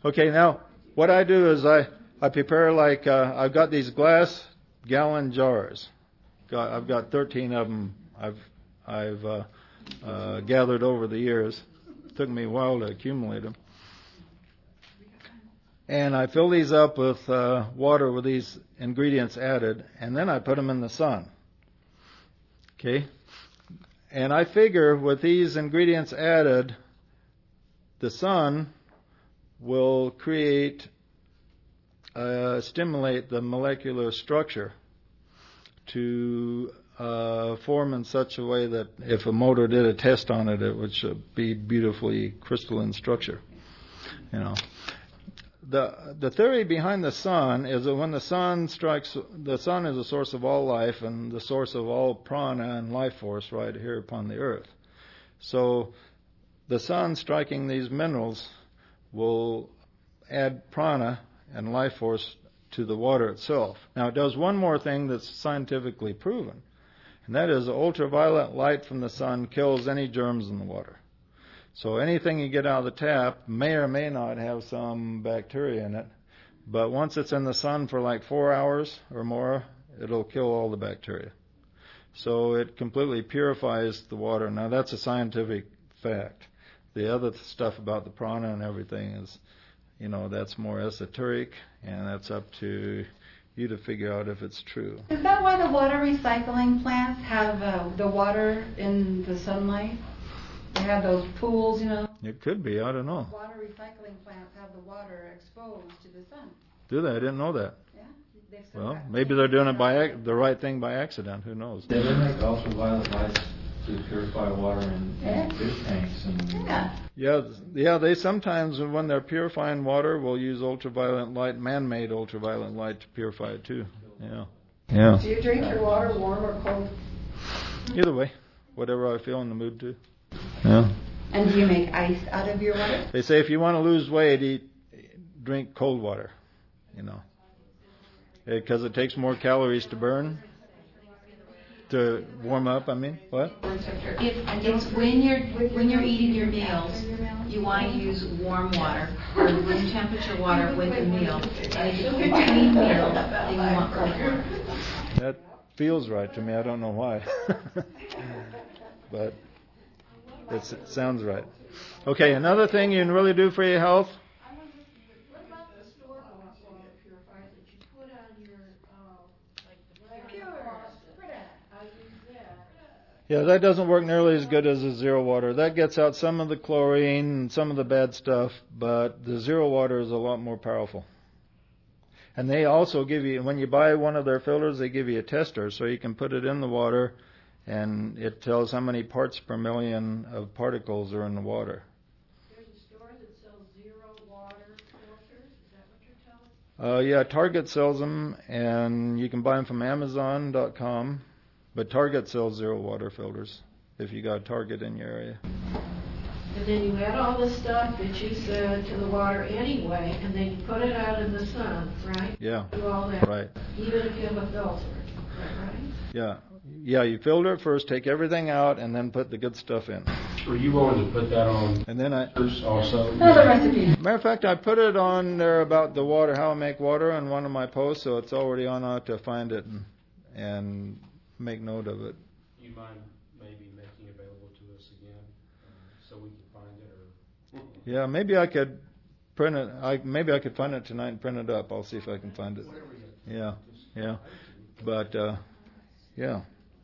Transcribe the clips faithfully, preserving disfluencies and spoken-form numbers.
Okay, now what I do is I, I prepare like, uh, I've got these glass gallon jars. Got, I've got thirteen of them I've, I've uh, uh, gathered over the years. It took me a while to accumulate them. And I fill these up with uh, water with these ingredients added, and then I put them in the sun. Okay? And I figure with these ingredients added, the sun will create, uh, stimulate the molecular structure to uh, form in such a way that if a motor did a test on it, it would be beautifully crystalline structure. You know. The the theory behind the sun is that when the sun strikes, the sun is the source of all life and the source of all prana and life force right here upon the earth. So the sun striking these minerals will add prana and life force to the water itself. Now it does one more thing that's scientifically proven, and that is ultraviolet light from the sun kills any germs in the water. So anything you get out of the tap may or may not have some bacteria in it, but once it's in the sun for like four hours or more, it'll kill all the bacteria. So it completely purifies the water. Now that's a scientific fact. The other stuff about the prana and everything is, you know, that's more esoteric, and that's up to you to figure out if it's true. Is that why the water recycling plants have uh, the water in the sunlight? They have those pools, you know. It could be. I don't know. Water recycling plants have the water exposed to the sun. Do they? I didn't know that. Yeah. They've said Well, that. maybe they're doing it by ac- the right thing by accident. Who knows? Yeah, they make ultraviolet lights to purify water in, Yeah. in fish tanks and. Yeah. Yeah, yeah. They sometimes, when they're purifying water, will use ultraviolet light, man-made ultraviolet light, to purify it too. Yeah. Yeah. Do you drink your water warm or cold? Either way, whatever I feel in the mood to. Yeah. And do you make ice out of your water? They say if you want to lose weight, eat, drink cold water. You know, because it takes more calories to burn, to warm up. I mean, what? If it's when you're when you're eating your meals, you want to use warm water or room temperature water with the meal. And if it's between meals, then you want cold water. That feels right to me. I don't know why, but it's, it sounds right. Okay, another thing you can really do for your health. What about the store bought water purifier that you put on your, uh, like the pure faucet? I use that. Yeah, that doesn't work nearly as good as the zero water. That gets out some of the chlorine and some of the bad stuff, but the zero water is a lot more powerful. And they also give you, when you buy one of their filters, they give you a tester, so you can put it in the water, and it tells how many parts per million of particles are in the water. There's a store that sells zero water filters. Is that what you're telling me? Uh, yeah, Target sells them, and you can buy them from Amazon dot com. But Target sells zero water filters if you got Target in your area. And then you add all the stuff that you said to the water anyway, and then you put it out in the sun, right? Yeah. Do all that. Right. Even if you have a filter. Is that right? Yeah. Yeah, you filter it first, take everything out, and then put the good stuff in. Were you willing to put that on And then I, also? Another recipe. matter of fact, I put it on there about the water, how I make water, on one of my posts, so it's already on. I have to find it and, and make note of it. You mind maybe making it available to us again uh, so we can find it? Or Yeah, maybe I could print it. I maybe I could find it tonight and print it up. I'll see if I can find it. Yeah, yeah, but uh, yeah.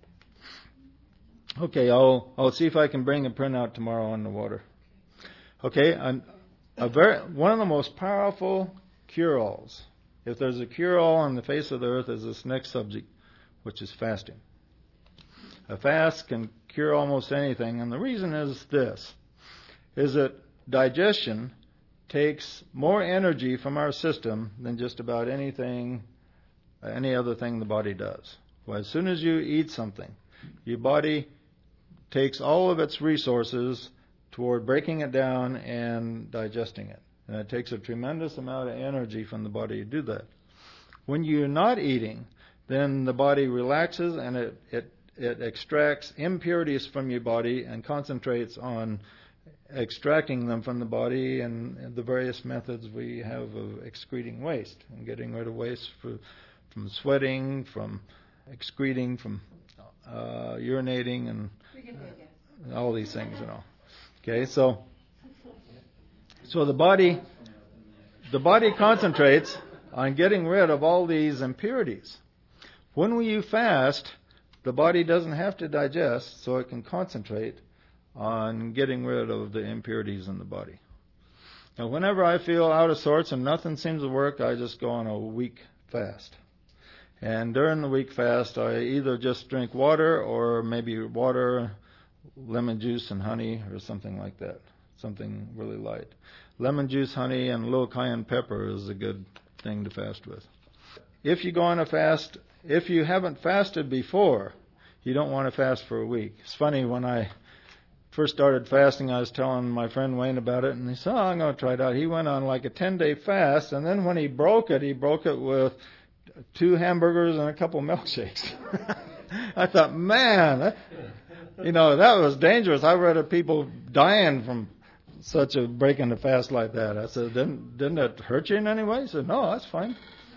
Okay, I'll I'll see if I can bring a printout tomorrow on the water. Okay, and a very one of the most powerful cure-alls. If there's a cure-all on the face of the earth, is this next subject, which is fasting. A fast can cure almost anything, and the reason is this: is that digestion takes more energy from our system than just about anything, any other thing the body does. Well, as soon as you eat something, your body takes all of its resources toward breaking it down and digesting it. And it takes a tremendous amount of energy from the body to do that. When you're not eating, then the body relaxes and it, it, it extracts impurities from your body and concentrates on extracting them from the body and the various methods we have of excreting waste and getting rid of waste for, from sweating, from excreting, from uh, urinating, and uh, all these things, you know. Okay, so so the body the body concentrates on getting rid of all these impurities. When we fast, the body doesn't have to digest, so it can concentrate on getting rid of the impurities in the body. Now, whenever I feel out of sorts and nothing seems to work, I just go on a week fast. And during the week fast, I either just drink water or maybe water, lemon juice, and honey or something like that, something really light. Lemon juice, honey, and a little cayenne pepper is a good thing to fast with. If you go on a fast, if you haven't fasted before, you don't want to fast for a week. It's funny, when I first started fasting, I was telling my friend Wayne about it, and he said, oh, I'm going to try it out. He went on like a ten-day fast, and then when he broke it, he broke it with two hamburgers and a couple milkshakes. I thought, man, that, you know, that was dangerous. I read of people dying from such a break in the fast like that. I said, didn't, didn't it hurt you in any way? He said, no, that's fine.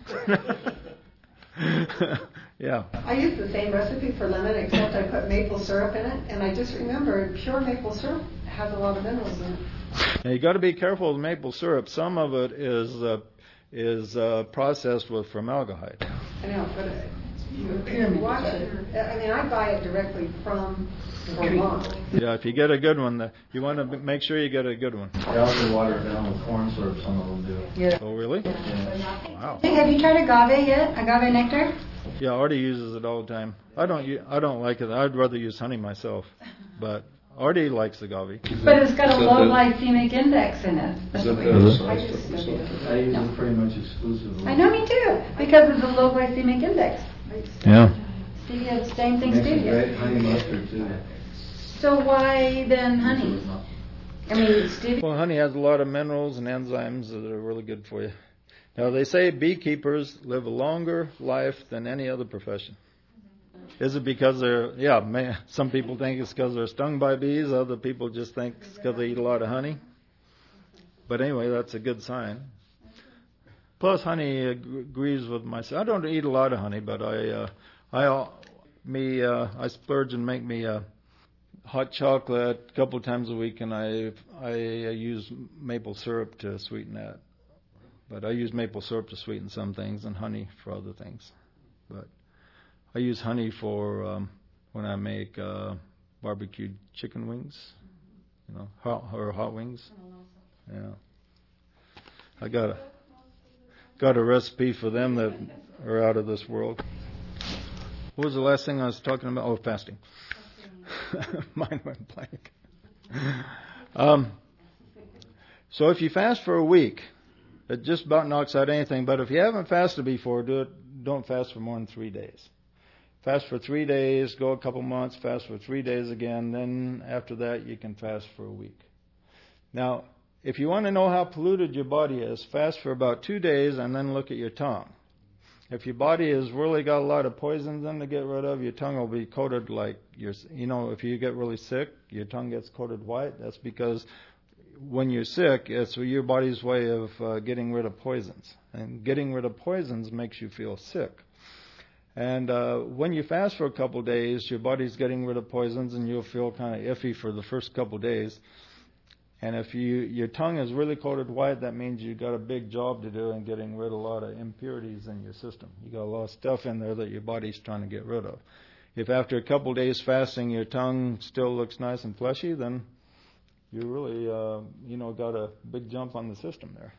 Yeah. I used the same recipe for lemon, except I put maple syrup in it, and I just remembered pure maple syrup has a lot of minerals in it. Now you got to be careful with maple syrup. Some of it is uh, is uh, processed with formaldehyde. I know, but uh, you, if you watch it, I mean, I buy it directly from Vermont. Yeah, if you get a good one, the, you want to make sure you get a good one. They also water it down with corn syrup, some of them do. Yeah. Oh, really? Yeah. Wow. Hey, have you tried agave yet? Agave nectar? Yeah, Artie uses it all the time. I don't. u- I don't like it. I'd rather use honey myself, but Artie likes agave. But it's got a low glycemic index in it. That's Is what that we- the- I just studied it. I use it pretty much exclusively. I know, me too, because of the low glycemic index. Yeah. Stevia, same thing, Makes a great stevia. honey mustard too. So why then honey? I mean, stevia. Well, honey has a lot of minerals and enzymes that are really good for you. Now, they say beekeepers live a longer life than any other profession. Is it because they're, yeah, may, some people think it's because they're stung by bees. Other people just think it's because they eat a lot of honey. But anyway, that's a good sign. Plus, honey ag- agrees with myself. I don't eat a lot of honey, but I, uh, I, uh, me, uh, I splurge and make me a hot chocolate a couple times a week, and I, I use maple syrup to sweeten that. But I use maple syrup to sweeten some things and honey for other things. But I use honey for um, when I make uh, barbecued chicken wings, you know, hot, or hot wings. Yeah, I got a got a recipe for them that are out of this world. What was the last thing I was talking about? Oh, fasting. Mine went blank. um, so if you fast for a week, it just about knocks out anything. But if you haven't fasted before, do it. Don't fast for more than three days. Fast for three days, go a couple months, fast for three days again. Then after that, you can fast for a week. Now, if you want to know how polluted your body is, fast for about two days and then look at your tongue. If your body has really got a lot of poisons in to get rid of, your tongue will be coated like your, you know, if you get really sick, your tongue gets coated white. That's because when you're sick, it's your body's way of uh, getting rid of poisons. And getting rid of poisons makes you feel sick. And uh, when you fast for a couple of days, your body's getting rid of poisons, and you'll feel kind of iffy for the first couple of days. And if you your tongue is really coated white, that means you've got a big job to do in getting rid of a lot of impurities in your system. You got a lot of stuff in there that your body's trying to get rid of. If after a couple of days fasting, your tongue still looks nice and fleshy, then you really, uh, you know, got a big jump on the system there.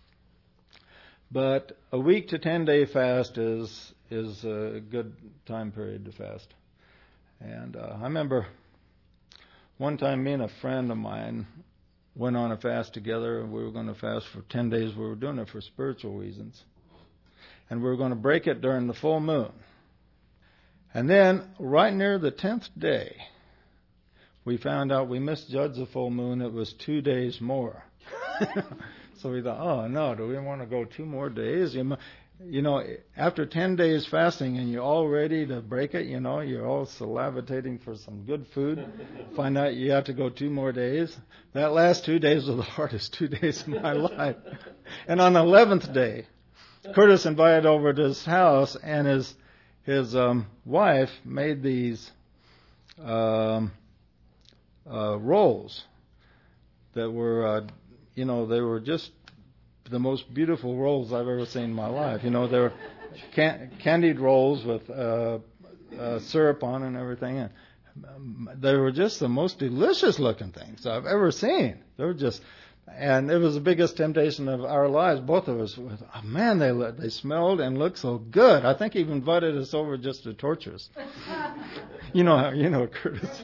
But a week to ten day fast is is a good time period to fast. And uh, I remember one time me and a friend of mine went on a fast together, and we were going to fast for ten days. We were doing it for spiritual reasons. And we were going to break it during the full moon. And then, right near the tenth day, we found out we misjudged the full moon. It was two days more. So we thought, oh, no, do we want to go two more days? you know, after ten days fasting and you're all ready to break it, you know, you're all salivating for some good food, find out you have to go two more days. That last two days were the hardest two days of my life. And on the eleventh day, Curtis invited over to his house, and his his um, wife made these um, uh, rolls that were, uh, you know, they were just the most beautiful rolls I've ever seen in my life. You know, they were can- candied rolls with uh, uh, syrup on and everything. And um, they were just the most delicious looking things I've ever seen. They were just, and it was the biggest temptation of our lives. Both of us, oh, man, they they smelled and looked so good. I think he invited us over just to torture us. You know how, you know, Curtis.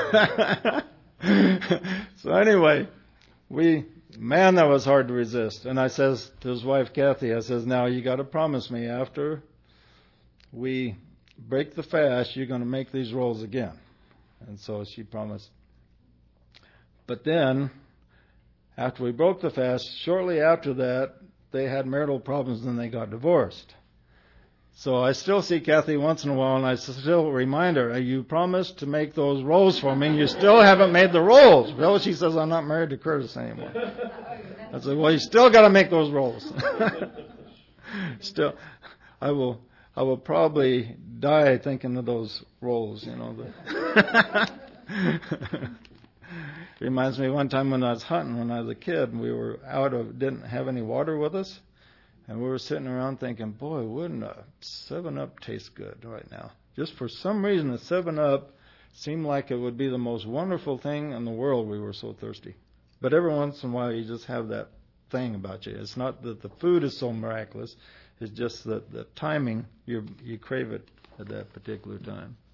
So anyway, we. Man, that was hard to resist. And I says to his wife, Kathy, I says, now you got to promise me after we break the fast, you're going to make these rolls again. And so she promised. But then, after we broke the fast, shortly after that, they had marital problems and they got divorced. So I still see Kathy once in a while, and I still remind her, you promised to make those rolls for me, and you still haven't made the rolls. Well, she says, I'm not married to Curtis anymore. I said, well, you still got to make those rolls. Still, I will I will probably die thinking of those rolls, you know. Reminds me one time when I was hunting when I was a kid, and we were out of, didn't have any water with us. And we were sitting around thinking, boy, wouldn't a seven up taste good right now? Just for some reason, the seven up seemed like it would be the most wonderful thing in the world. We were so thirsty. But every once in a while, you just have that thing about you. It's not that the food is so miraculous. It's just that the timing, you you crave it at that particular time.